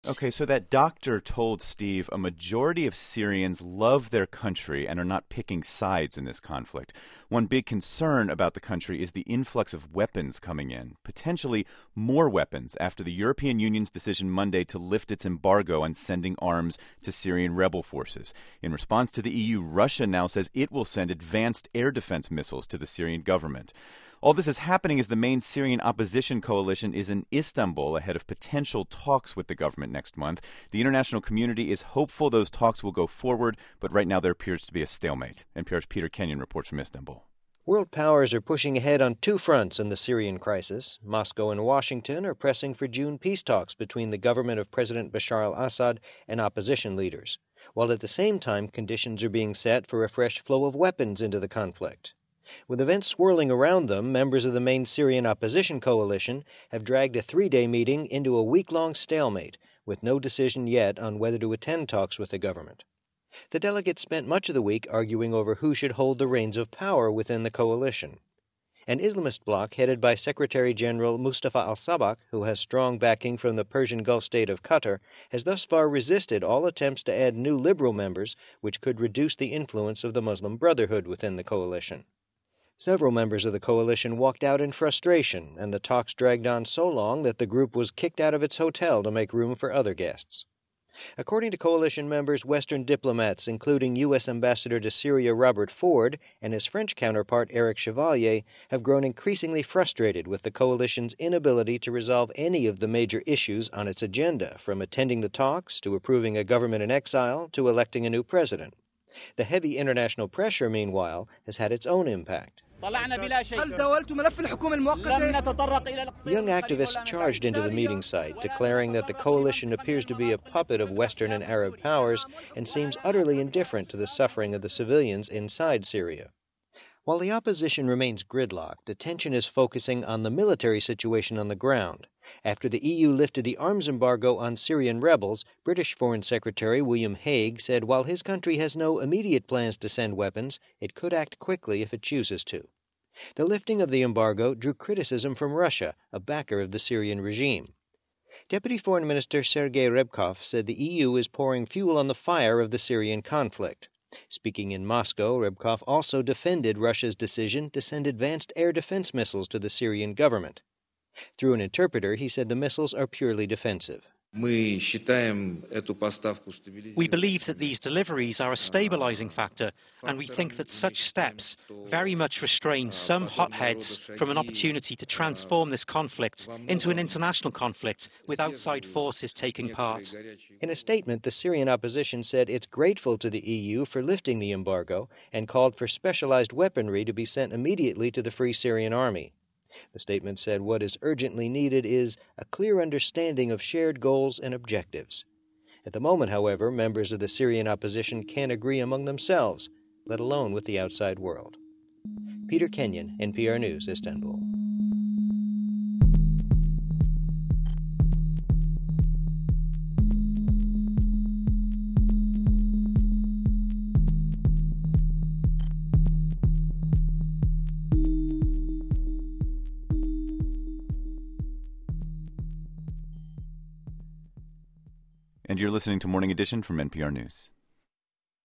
Okay, so that doctor told Steve a majority of Syrians love their country and are not picking sides in this conflict. One big concern about the country is the influx of weapons coming in, potentially more weapons after the European Union's decision Monday to lift its embargo on sending arms to Syrian rebel forces. In response to the EU, Russia now says it will send advanced air defense missiles to the Syrian government. All this is happening as the main Syrian opposition coalition is in Istanbul ahead of potential talks with the government next month. The international community is hopeful those talks will go forward, but right now there appears to be a stalemate. NPR's Peter Kenyon reports from Istanbul. World powers are pushing ahead on two fronts in the Syrian crisis. Moscow and Washington are pressing for June peace talks between the government of President Bashar al-Assad and opposition leaders, while at the same time conditions are being set for a fresh flow of weapons into the conflict. With events swirling around them, members of the main Syrian opposition coalition have dragged a three-day meeting into a week-long stalemate, with no decision yet on whether to attend talks with the government. The delegates spent much of the week arguing over who should hold the reins of power within the coalition. An Islamist bloc headed by Secretary General Mustafa al-Sabah, who has strong backing from the Persian Gulf state of Qatar, has thus far resisted all attempts to add new liberal members, which could reduce the influence of the Muslim Brotherhood within the coalition. Several members of the coalition walked out in frustration, and the talks dragged on so long that the group was kicked out of its hotel to make room for other guests. According to coalition members, Western diplomats, including U.S. Ambassador to Syria Robert Ford and his French counterpart Eric Chevalier, have grown increasingly frustrated with the coalition's inability to resolve any of the major issues on its agenda, from attending the talks to approving a government in exile to electing a new president. The heavy international pressure, meanwhile, has had its own impact. Young activists charged into the meeting site, declaring that the coalition appears to be a puppet of Western and Arab powers and seems utterly indifferent to the suffering of the civilians inside Syria. While the opposition remains gridlocked, attention is focusing on the military situation on the ground. After the EU lifted the arms embargo on Syrian rebels, British Foreign Secretary William Hague said while his country has no immediate plans to send weapons, it could act quickly if it chooses to. The lifting of the embargo drew criticism from Russia, a backer of the Syrian regime. Deputy Foreign Minister Sergei Rebkov said the EU is pouring fuel on the fire of the Syrian conflict. Speaking in Moscow, Rebkov also defended Russia's decision to send advanced air defense missiles to the Syrian government. Through an interpreter, he said the missiles are purely defensive. We believe that these deliveries are a stabilizing factor, and we think that such steps very much restrain some hotheads from an opportunity to transform this conflict into an international conflict with outside forces taking part. In a statement, the Syrian opposition said it's grateful to the EU for lifting the embargo and called for specialized weaponry to be sent immediately to the Free Syrian Army. The statement said what is urgently needed is a clear understanding of shared goals and objectives. At the moment, however, members of the Syrian opposition can't agree among themselves, let alone with the outside world. Peter Kenyon, NPR News, Istanbul. And you're listening to Morning Edition from NPR News.